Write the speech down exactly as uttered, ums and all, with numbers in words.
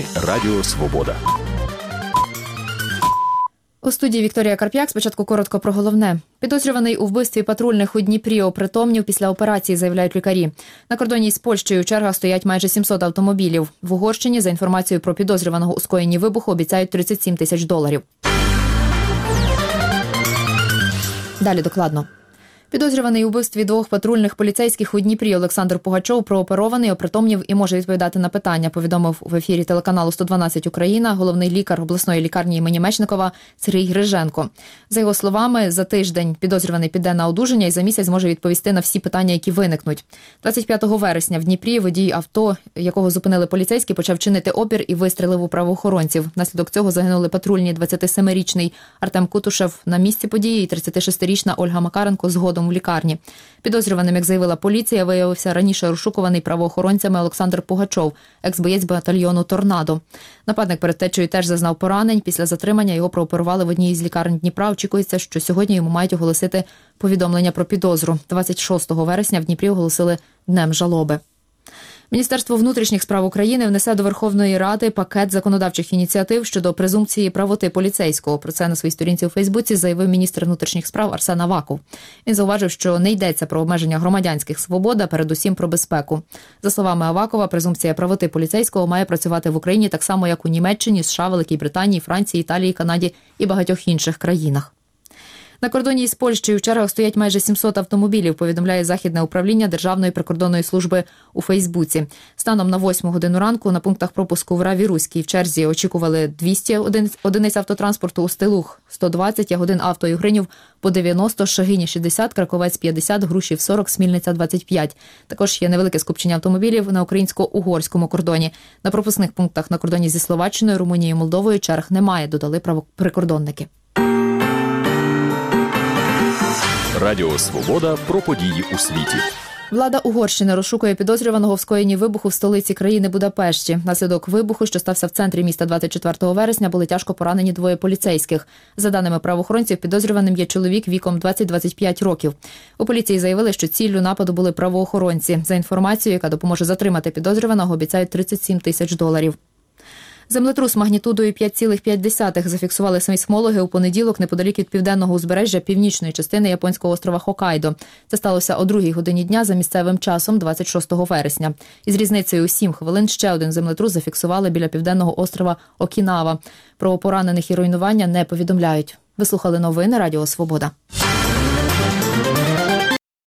Радіо Свобода. У студії Вікторія Карп'як. Спочатку коротко про головне. Підозрюваний у вбивстві патрульних у Дніпрі опритомнів після операції, заявляють лікарі. На кордоні з Польщею у чергах стоять майже сімсот автомобілів. В Угорщині, за інформацією про підозрюваного у скоєнні вибуху, обіцяють тридцять сім тисяч доларів. Далі докладно. Підозрюваний у вбивстві двох патрульних поліцейських у Дніпрі Олександр Пугачов прооперований, опритомнів і може відповідати на питання, повідомив в ефірі телеканалу сто дванадцять Україна головний лікар обласної лікарні імені Мечникова Сергій Гриженко. За його словами, за тиждень підозрюваний піде на одужання і за місяць зможе відповісти на всі питання, які виникнуть. двадцять п'ятого вересня в Дніпрі водій авто, якого зупинили поліцейські, почав чинити опір і вистрелив у правоохоронців. Внаслідок цього загинули патрульні двадцятисемирічний Артем Кутушев на місці події і тридцятишестирічна Ольга Макаренко згодом у лікарні. Підозрюваним, як заявила поліція, виявився раніше розшукуваний правоохоронцями Олександр Пугачов, екс-боєць батальйону «Торнадо». Нападник перед течею теж зазнав поранень. Після затримання його прооперували в одній із лікарень Дніпра. Очікується, що сьогодні йому мають оголосити повідомлення про підозру. двадцять шостого вересня в Дніпрі оголосили Днем жалоби. Міністерство внутрішніх справ України внесе до Верховної Ради пакет законодавчих ініціатив щодо презумпції правоти поліцейського. Про це на своїй сторінці у Фейсбуці заявив міністр внутрішніх справ Арсен Аваков. Він зауважив, що не йдеться про обмеження громадянських свобод, а передусім про безпеку. За словами Авакова, презумпція правоти поліцейського має працювати в Україні так само, як у Німеччині, США, Великій Британії, Франції, Італії, Канаді і багатьох інших країнах. На кордоні із Польщею в чергах стоять майже сімсот автомобілів, повідомляє Західне управління Державної прикордонної служби у Фейсбуці. Станом на восьму годину ранку на пунктах пропуску в Раві-Руській в черзі очікували двісті одиниць автотранспорту, у Стилух – сто двадцять, Ягодин Авто і Гринів – по дев'яносто, Шагині – шістдесят, Краковець – п'ятдесят, Грушів – сорок, Смільниця – двадцять п'ять. Також є невелике скупчення автомобілів на українсько-угорському кордоні. На пропускних пунктах на кордоні зі Словаччиною, Румунією і Молдовою черг немає, додали прикордонники. Радіо Свобода про події у світі. Влада Угорщини розшукує підозрюваного в скоєнні вибуху в столиці країни Будапешті. Внаслідок вибуху, що стався в центрі міста двадцять четвертого вересня, були тяжко поранені двоє поліцейських. За даними правоохоронців, підозрюваним є чоловік віком двадцять - двадцять п'ять років. У поліції заявили, що ціллю нападу були правоохоронці. За інформацією, яка допоможе затримати підозрюваного, обіцяють тридцять сім тисяч доларів. Землетрус магнітудою п'ять цілих п'ять десятих зафіксували сейсмологи у понеділок неподалік від південного узбережжя північної частини японського острова Хоккайдо. Це сталося о другій годині дня за місцевим часом двадцять шостого вересня. Із різницею у сім хвилин ще один землетрус зафіксували біля південного острова Окінава. Про поранених і руйнування не повідомляють. Ви слухали новини Радіо Свобода.